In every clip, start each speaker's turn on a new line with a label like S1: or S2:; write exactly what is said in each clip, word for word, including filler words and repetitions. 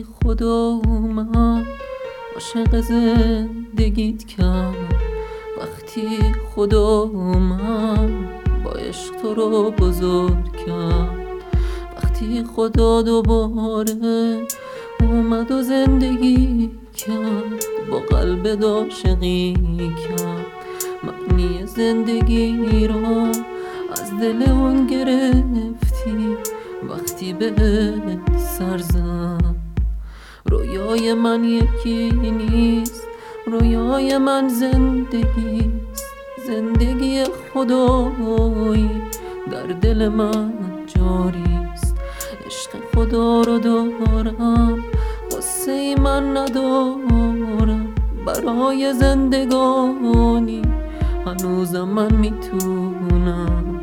S1: خدا من عاشق زندگیت کرد، وقتی خدا من با عشق تو رو بزرگ کرد، وقتی خدا دوباره اومد و زندگی کرد، با قلب عاشقی کرد، معنی زندگی را از دل اون گرفتی، وقتی بهت سر زد. رویای من یکی نیست، رویای من زندگیست، زندگی خدایی در دل من جاریست. عشق خدا رو دارم، غصه ای من ندارم، برای زندگانی هنوزم من میتونم.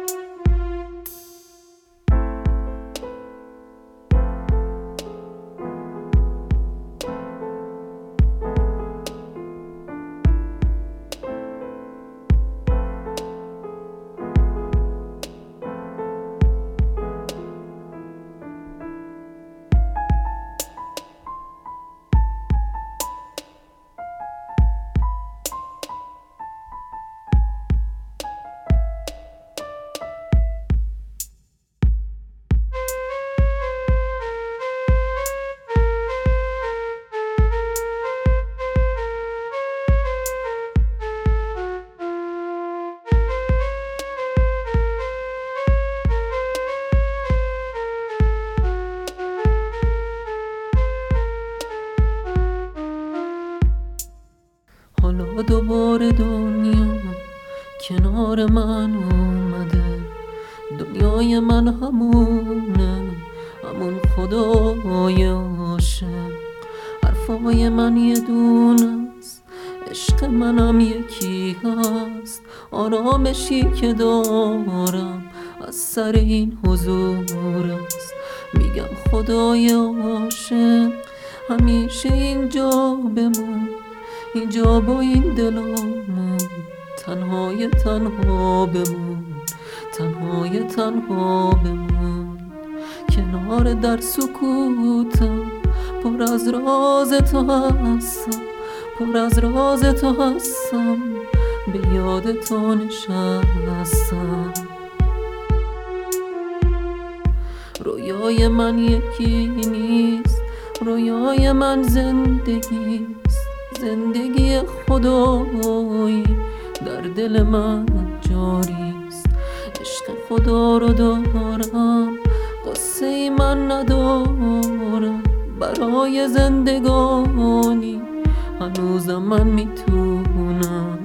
S1: حالا دوباره دنیا کنار من اومده، دنیای من همونه، همون خدای عاشق. حرفای من یه دونه است، عشق منم یکی هست، آرامشی که دارم از سر این حضور است. میگم خدای عاشق همیشه اینجا بمون، اینجا با این دلامون، تنهای تنها بمون، تنهای تنها بمون. کنار در سکوتم پر از راز تو هستم، پر از راز تو هستم، به یاد تو نشستم. رویای من یکی نیست، رویای من زندگیست، زندگی خدایی در دل من جاریست. عشق خدا رو دارم، غصه ای من ندارم، برای زندگانی هنوزم من میتونم.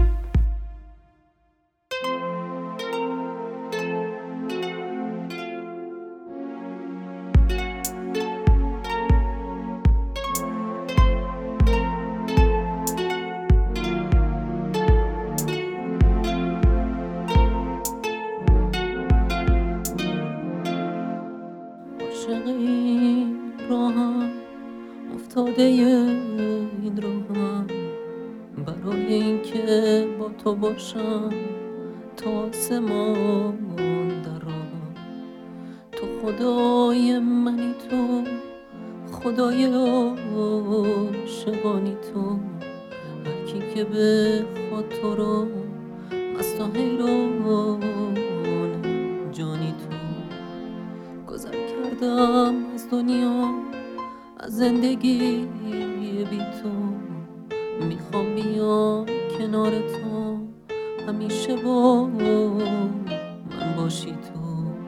S1: عاشق این راهم، افتاده این راهم، برای اینکه با تو باشم تا آسمان در راهم. تو خدای منی، تو خدای عاشقانی، تو هر کی که بخواد تو رو مست و حیران جانی. تو گذر کردم از دنیا، از زندگی بی تو، میخوام بیام کنار تو، همیشه با من باشی تو.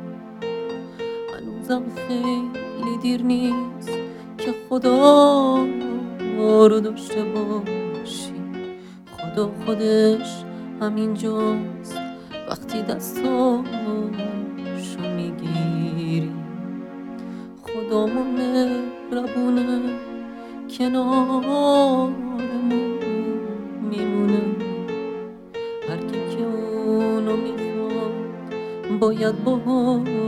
S1: هنوزم خیلی دیر نیست که خدا رو داشته باشی، خدا خودش همینجاست وقتی دستاشو میگیری. خدا مهربونه کنارمون میمونه، هر کی که اونو میخواد باید باهاش